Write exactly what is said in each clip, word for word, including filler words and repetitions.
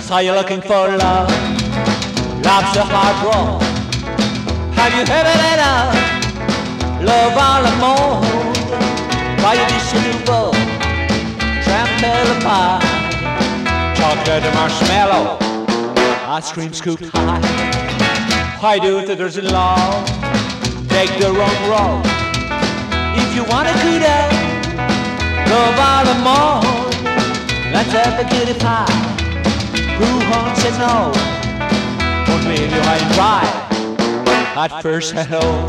saw you looking for love. Love's a hard road. Have you ever let up? Love all the more. Why you dish a new bowl? Trample apart. Chocolate and marshmallow. Ice cream scooped high. Why do it that there's a law? Take the wrong road. If you want a good day, love all the more. Let's have a cutie pie. Who won't say no? Won't leave you high and dry at first hello.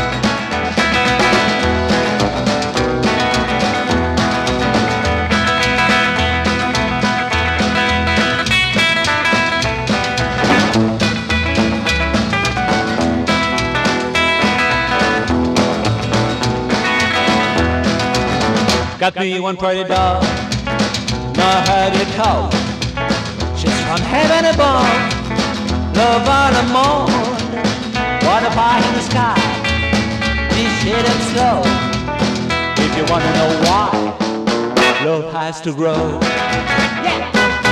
Got me one pretty dog, know how to talk. She's from heaven above, love all the more. Water pie in the sky, this shit up slow. If you wanna know why, love has to grow. Yeah.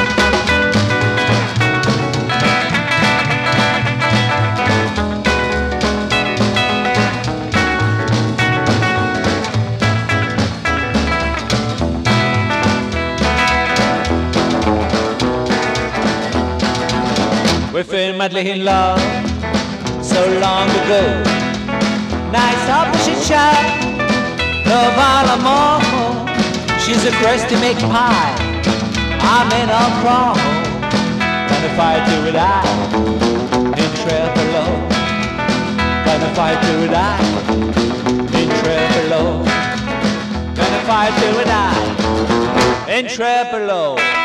We fell madly in love so long ago. Nice opposite shop, love all the more. She's a crusty make pie, I'm in a crawl. Gonna fight to it I, in below. Gonna fight to it I, in below. Gonna fight to it I, in below.